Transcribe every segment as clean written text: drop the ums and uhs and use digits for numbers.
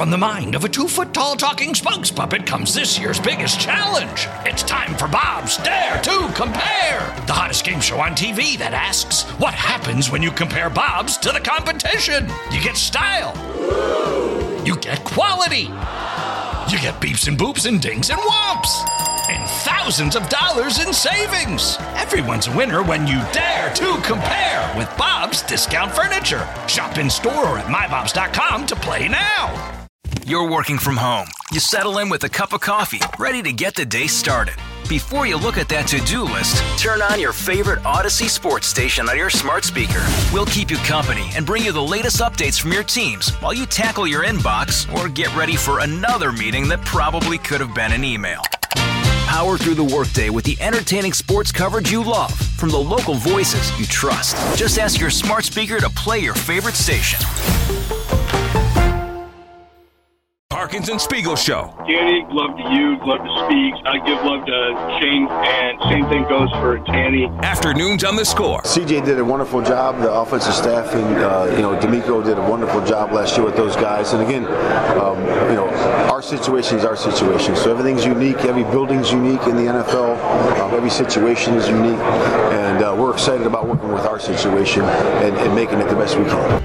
From the mind of a 2-foot-tall talking spokes puppet comes this year's biggest challenge. It's time for Bob's Dare to Compare, the hottest game show on TV that asks, what happens when you compare Bob's to the competition? You get style. You get quality. You get beeps and boops and dings and whomps. And thousands of dollars in savings. Everyone's a winner when you dare to compare with Bob's Discount Furniture. Shop in store or at mybobs.com to play now. You're working from home. You settle in with a cup of coffee, ready to get the day started. Before you look at that to-do list, turn on your favorite Odyssey sports station on your smart speaker. We'll keep you company and bring you the latest updates from your teams while you tackle your inbox or get ready for another meeting that probably could have been an email. Power through the workday with the entertaining sports coverage you love from the local voices you trust. Just ask your smart speaker to play your favorite station. Parkins and Spiegel Show. Danny, love to you, love to speak. I give love to Shane, and same thing goes for Danny. Afternoons on the Score. CJ did a wonderful job. The offensive staff and D'Amico did a wonderful job last year with those guys. And again, our situation is our situation. So everything's unique. Every building's unique in the NFL. Every situation is unique, and we're excited about working with our situation and making it the best we can.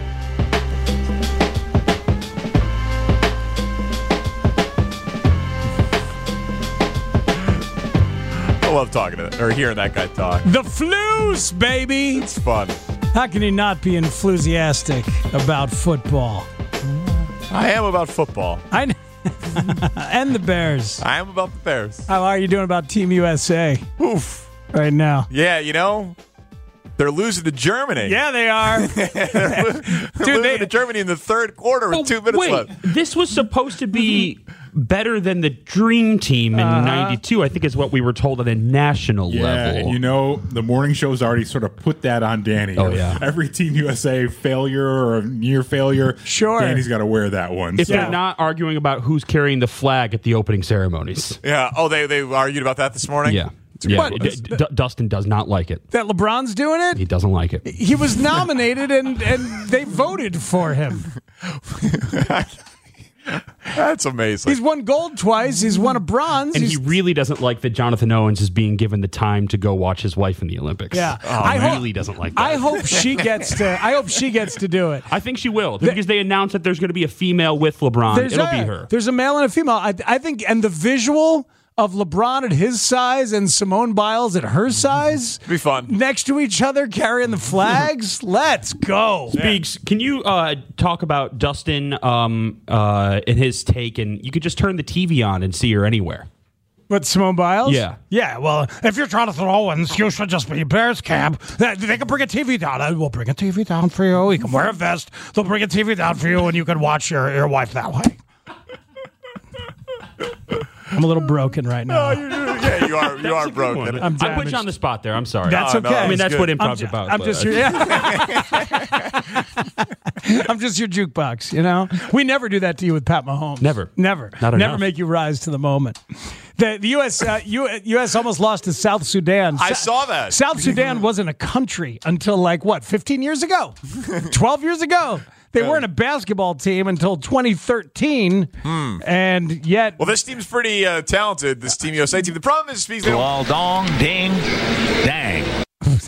I love talking to or hearing that guy talk. The Flues, baby. It's fun. How can you not be enthusiastic about football? I am about football. And the Bears. I am about the Bears. How are you doing about Team USA? Oof. Right now. Yeah, they're losing to Germany. Yeah, they are. They're losing to Germany in the third quarter with 2 minutes left. This was supposed to be better than the Dream Team in 92, I think is what we were told at a national level. The morning show's already sort of put that on Danny. Oh, yeah. Every Team USA failure or near failure, sure, Danny's got to wear that one. If they're not arguing about who's carrying the flag at the opening ceremonies. Yeah. Oh, they argued about that this morning? Yeah. Dustin does not like it. That LeBron's doing it? He doesn't like it. He was nominated and they voted for him. That's amazing. He's won gold twice. He's won a bronze. And he really doesn't like that Jonathan Owens is being given the time to go watch his wife in the Olympics. Yeah. He really doesn't like that. I hope she gets to do it. I think she will, because they announced that there's going to be a female with LeBron. It'll be her. There's a male and a female. I think, and the visual of LeBron at his size and Simone Biles at her size. It'll be fun. Next to each other carrying the flags. Let's go. Speaks, can you talk about Dustin and his take? And you could just turn the TV on and see her anywhere. What, Simone Biles? Yeah. Yeah, well, if you're Jonathan Owens, you should just be Bears camp. They can bring a TV down. We'll bring a TV down for you. You can wear a vest. They'll bring a TV down for you, and you can watch your wife that way. I'm a little broken right now. You are broken. I put you on the spot there. I'm sorry. That's okay. I mean, that's good. what improv's about. I'm just I'm just your jukebox, We never do that to you with Pat Mahomes. Never. Never make you rise to the moment. The U.S. almost lost to South Sudan. I saw that. South Sudan wasn't a country until 15 years ago? 12 years ago. They weren't a basketball team until 2013, and yet... Well, this team's pretty talented, this Team USA team. The problem is... Wall dong, ding, dang.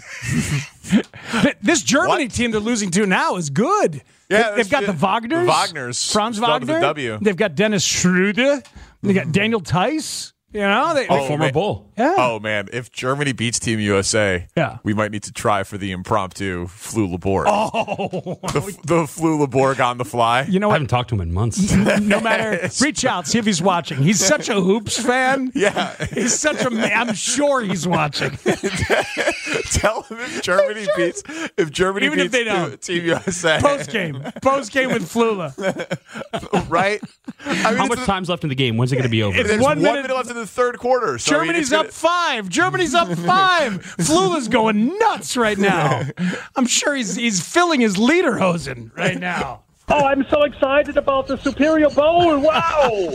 This Germany team they're losing to now is good. Yeah, they've got the Wagners. Franz Wagner. They've got Dennis Schröder. They got Daniel Tice. Former Bull. Yeah. Oh, man. If Germany beats Team USA, we might need to try for the impromptu Flu Laborg. Oh. The Flu Laborg on the fly. You know what? I haven't talked to him in months. No matter. Reach out. See if he's watching. He's such a Hoops fan. Yeah. He's such a man. I'm sure he's watching. Tell him if Germany beats Even if they don't. Team USA. Post game with Flula. Right? How much time's left in the game? When's it going to be over? There's 1 minute left in the third quarter. So Germany's up 5. Germany's up 5. Flula's going nuts right now. I'm sure he's filling his lederhosen right now. Oh, I'm so excited about the Superior Bowl. Wow.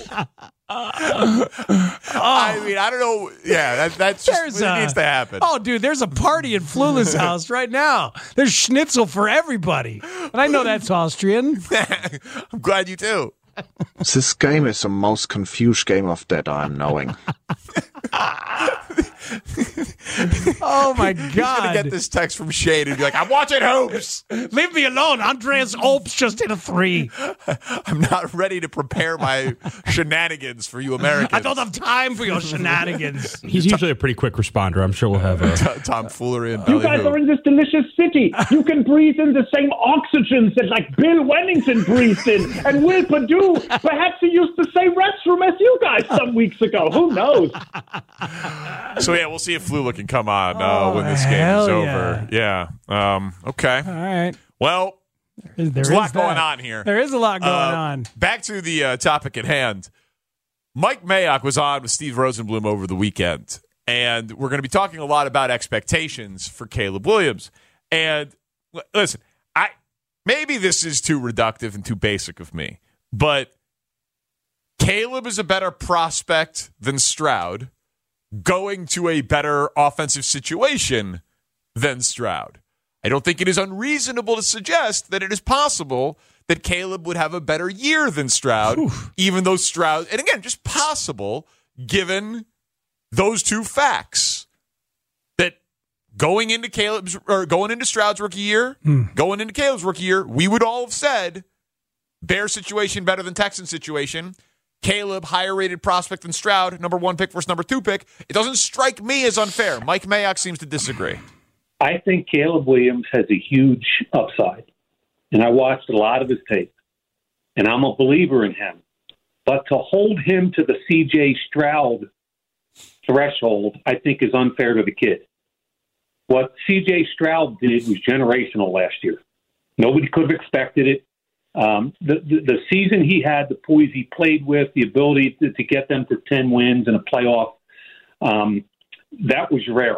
I mean, I don't know. Yeah, that's just what needs to happen. Oh, dude, there's a party at Flula's house right now. There's schnitzel for everybody. And I know that's Austrian. I'm glad you do. This game is the most confused game of that I'm knowing. Oh, my God. He's going to get this text from Shane and be like, I'm watching hoops. Leave me alone. Andreas Opes just hit a 3. I'm not ready to prepare my shenanigans for you Americans. I don't have time for your shenanigans. He's usually a pretty quick responder. I'm sure we'll have tomfoolery and You guys are in this delicious city. You can breathe in the same oxygens that like Bill Wennington breathed in. And Will Perdue, perhaps he used the same restroom as you guys some weeks ago. Who knows? So, yeah, we'll see if Flula can come on when this game is over. Yeah. Okay. All right. Well, there's a lot going on here. There is a lot going on. Back to the topic at hand. Mike Mayock was on with Steve Rosenblum over the weekend, and we're going to be talking a lot about expectations for Caleb Williams. And listen, maybe this is too reductive and too basic of me, but Caleb is a better prospect than Stroud, going to a better offensive situation than Stroud. I don't think it is unreasonable to suggest that it is possible that Caleb would have a better year than Stroud, even though Stroud, and again, just possible given those two facts. That going into Stroud's rookie year, going into Caleb's rookie year, we would all have said Bear situation better than Texan situation. Caleb, higher rated prospect than Stroud, number 1 pick versus number 2 pick. It doesn't strike me as unfair. Mike Mayock seems to disagree. I think Caleb Williams has a huge upside, and I watched a lot of his tape, and I'm a believer in him. But to hold him to the C.J. Stroud threshold, I think, is unfair to the kid. What C.J. Stroud did was generational last year. Nobody could have expected it. The season he had, the poise he played with, the ability to get them to 10 wins in a playoff, that was rare.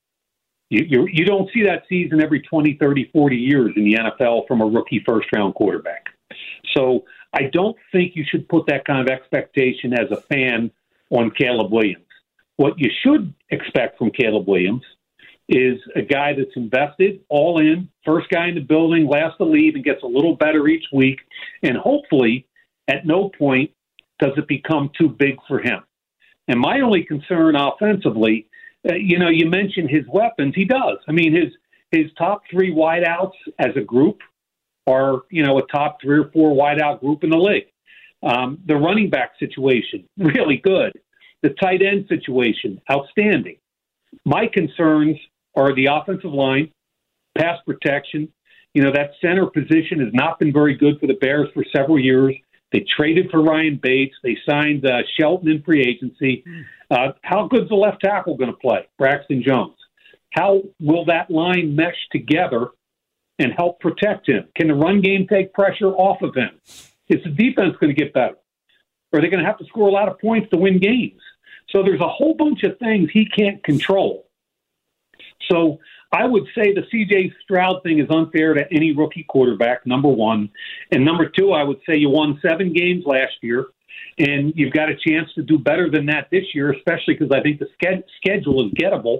You don't see that season every 20, 30, 40 years in the NFL from a rookie first-round quarterback. So I don't think you should put that kind of expectation as a fan on Caleb Williams. What you should expect from Caleb Williams is a guy that's invested, all in, first guy in the building, last to leave, and gets a little better each week. And hopefully, at no point does it become too big for him. And my only concern offensively, you mentioned his weapons. He does. I mean, his top 3 wideouts as a group are, a top 3 or 4 wideout group in the league. The running back situation, really good. The tight end situation, outstanding. My concerns are the offensive line, pass protection. That center position has not been very good for the Bears for several years. They traded for Ryan Bates. They signed Shelton in free agency. How good's the left tackle going to play, Braxton Jones? How will that line mesh together and help protect him? Can the run game take pressure off of him? Is the defense going to get better? Or are they going to have to score a lot of points to win games? So there's a whole bunch of things he can't control. So I would say the C.J. Stroud thing is unfair to any rookie quarterback, number one. And number two, I would say you won 7 games last year, and you've got a chance to do better than that this year, especially because I think the schedule is gettable.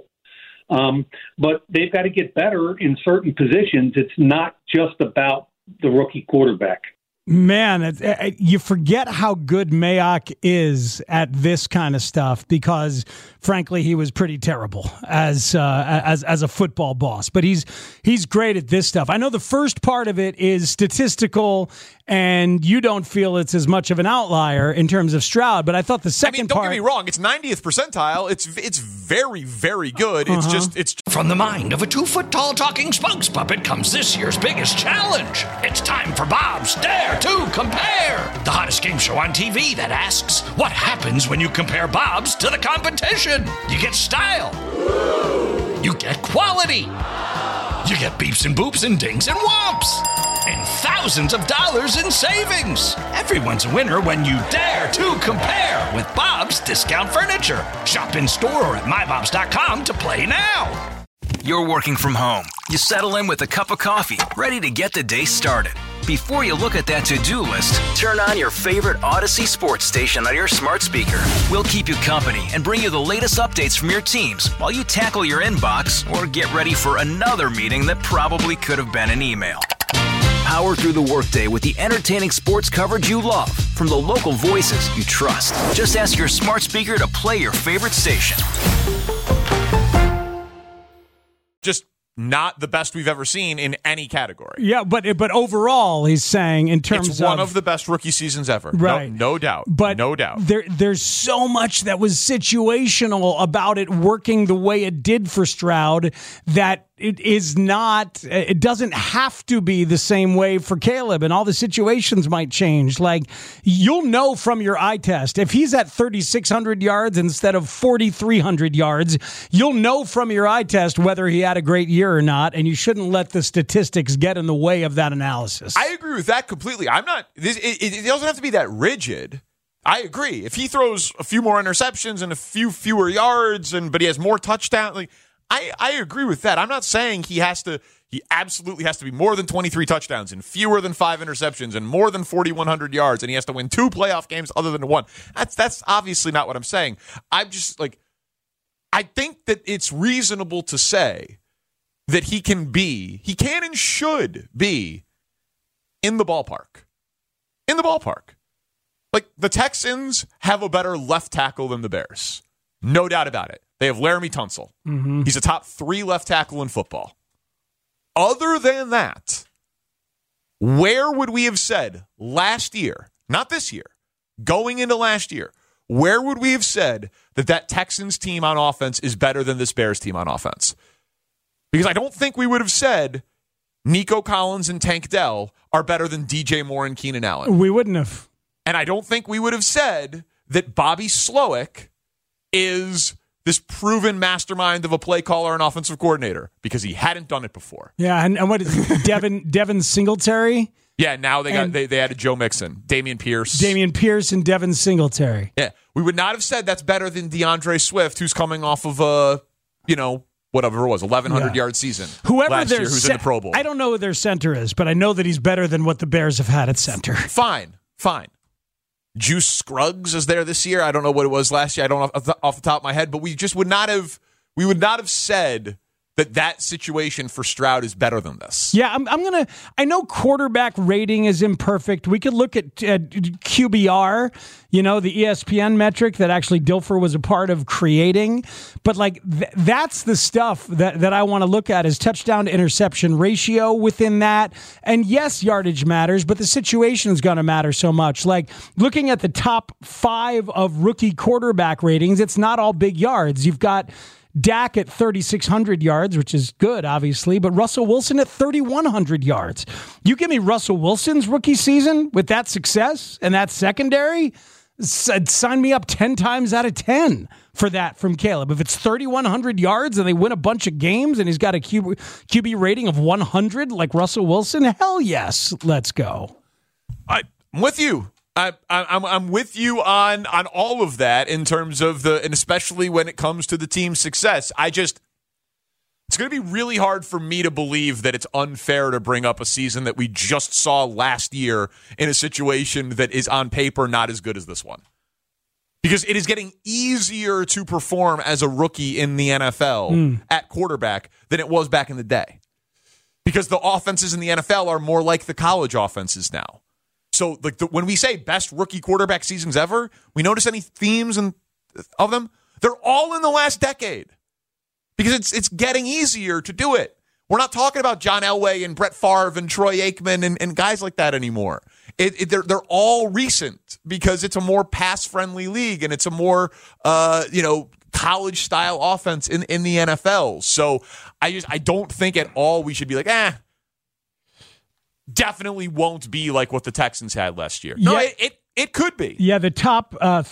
But they've got to get better in certain positions. It's not just about the rookie quarterback. Man, you forget how good Mayock is at this kind of stuff because, frankly, he was pretty terrible as a football boss. But he's great at this stuff. I know the first part of it is statistical, and you don't feel it's as much of an outlier in terms of Stroud. But I thought the second part. Don't get me wrong. It's 90th percentile. It's very, very good. It's just from the mind of a 2-foot-tall talking spokes puppet comes this year's biggest challenge. It's time for Bob's Dare to Compare, the hottest game show on TV that asks, what happens when you compare Bob's to the competition? You get style. You get quality. You get beeps and boops and dings and whomps. And thousands of dollars in savings. Everyone's a winner when you dare to compare with Bob's Discount Furniture. Shop in store or at mybobs.com to play now. You're working from home. You settle in with a cup of coffee, ready to get the day started. Before you look at that to-do list, turn on your favorite Odyssey sports station on your smart speaker. We'll keep you company and bring you the latest updates from your teams while you tackle your inbox or get ready for another meeting that probably could have been an email. Power through the workday with the entertaining sports coverage you love from the local voices you trust. Just ask your smart speaker to play your favorite station. Just not the best we've ever seen in any category. Yeah, but overall, he's saying in terms it's one of the best rookie seasons ever. Right. No doubt. But no doubt. There's so much that was situational about it working the way it did for Stroud that it doesn't have to be the same way for Caleb, and all the situations might change. Like, you'll know from your eye test if he's at 3,600 yards instead of 4,300 yards. You'll know from your eye test whether he had a great year or not, and you shouldn't let the statistics get in the way of that analysis. I agree with that completely. I'm not. It doesn't have to be that rigid. I agree. If he throws a few more interceptions and a few fewer yards, but he has more touchdowns, I agree with that. I'm not saying he absolutely has to be more than 23 touchdowns and fewer than 5 interceptions and more than 4,100 yards, and he has to win 2 playoff games other than 1. That's obviously not what I'm saying. I'm just I think that it's reasonable to say that he can and should be in the ballpark. In the ballpark. Like, the Texans have a better left tackle than the Bears. No doubt about it. They have Laramie Tunsil. Mm-hmm. He's a top 3 left tackle in football. Other than that, where would we have said last year, not this year, going into last year, where would we have said that Texans team on offense is better than this Bears team on offense? Because I don't think we would have said Nico Collins and Tank Dell are better than DJ Moore and Keenan Allen. We wouldn't have. And I don't think we would have said that Bobby Slowick is this proven mastermind of a play caller and offensive coordinator, because he hadn't done it before. Yeah, and what is it, Devin Singletary? Yeah, now they added Joe Mixon, Dameon Pierce and Devin Singletary. Yeah, we would not have said that's better than DeAndre Swift, who's coming off of whatever it was, 1,100-yard season last year, who's in the Pro Bowl. I don't know who their center is, but I know that he's better than what the Bears have had at center. Fine. Juice Scruggs is there this year. I don't know what it was last year. I don't know off the top of my head, but we would not have said that situation for Stroud is better than this. Yeah, I know quarterback rating is imperfect. We could look at QBR, the ESPN metric that actually Dilfer was a part of creating. But that's the stuff that I want to look at, is touchdown to interception ratio within that. And yes, yardage matters, but the situation is going to matter so much. Like, looking at the top 5 of rookie quarterback ratings, it's not all big yards. You've got Dak at 3,600 yards, which is good, obviously, but Russell Wilson at 3,100 yards. You give me Russell Wilson's rookie season with that success and that secondary, sign me up 10 times out of 10 for that from Caleb. If it's 3,100 yards and they win a bunch of games and he's got a QB rating of 100 like Russell Wilson, hell yes, let's go. I'm with you. I'm with you on all of that in terms of and especially when it comes to the team's success. It's going to be really hard for me to believe that it's unfair to bring up a season that we just saw last year in a situation that is on paper not as good as this one. Because it is getting easier to perform as a rookie in the NFL at quarterback than it was back in the day. Because the offenses in the NFL are more like the college offenses now. So, when we say best rookie quarterback seasons ever, we notice any themes of them? They're all in the last decade, because it's getting easier to do it. We're not talking about John Elway and Brett Favre and Troy Aikman and guys like that anymore. They're all recent, because it's a more pass-friendly league and it's a more college-style offense in the NFL. So I don't think at all we should be like, definitely won't be like what the Texans had last year. No, it could be. Yeah, the top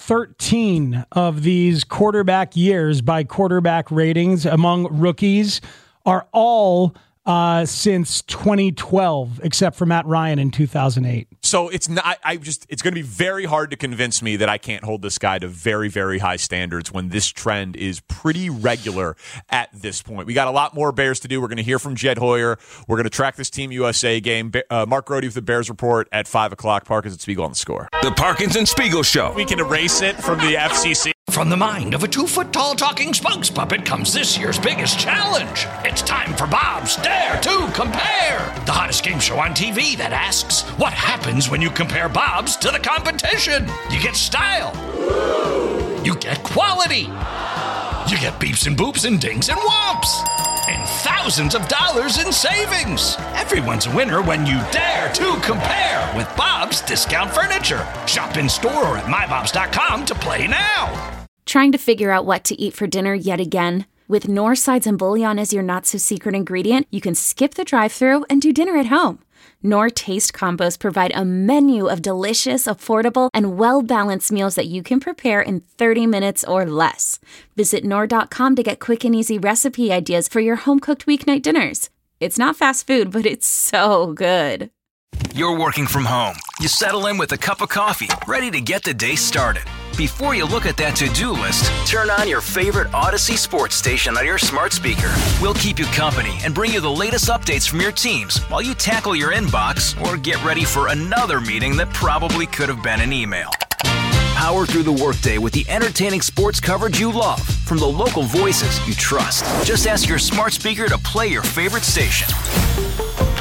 13 of these quarterback years by quarterback ratings among rookies are all since 2012, except for Matt Ryan in 2008. So it's not. It's going to be very hard to convince me that I can't hold this guy to very, very high standards when this trend is pretty regular at this point. We got a lot more Bears to do. We're going to hear from Jed Hoyer. We're going to track this Team USA game. Mark Grody with the Bears Report at 5 o'clock. Parkins and Spiegel on the Score. The Parkins and Spiegel Show. We can erase it from the FCC. From the mind of a 2-foot-tall talking spokes puppet comes this year's biggest challenge. It's time for Bob's Dare to Compare, the hottest game show on TV that asks, what happens when you compare Bob's to the competition? You get style. You get quality. You get beeps and boops and dings and whomps. And thousands of dollars in savings. Everyone's a winner when you dare to compare with Bob's Discount Furniture. Shop in store or at mybobs.com to play now. Trying to figure out what to eat for dinner yet again? With Knorr sides and bouillon as your not-so-secret ingredient, you can skip the drive-thru and do dinner at home. Knorr Taste Combos provide a menu of delicious, affordable, and well-balanced meals that you can prepare in 30 minutes or less. Visit Knorr.com to get quick and easy recipe ideas for your home-cooked weeknight dinners. It's not fast food, but it's so good. You're working from home. You settle in with a cup of coffee, ready to get the day started. Before you look at that to-do list, turn on your favorite Odyssey sports station on your smart speaker. We'll keep you company and bring you the latest updates from your teams while you tackle your inbox or get ready for another meeting that probably could have been an email. Power through the workday with the entertaining sports coverage you love from the local voices you trust. Just ask your smart speaker to play your favorite station.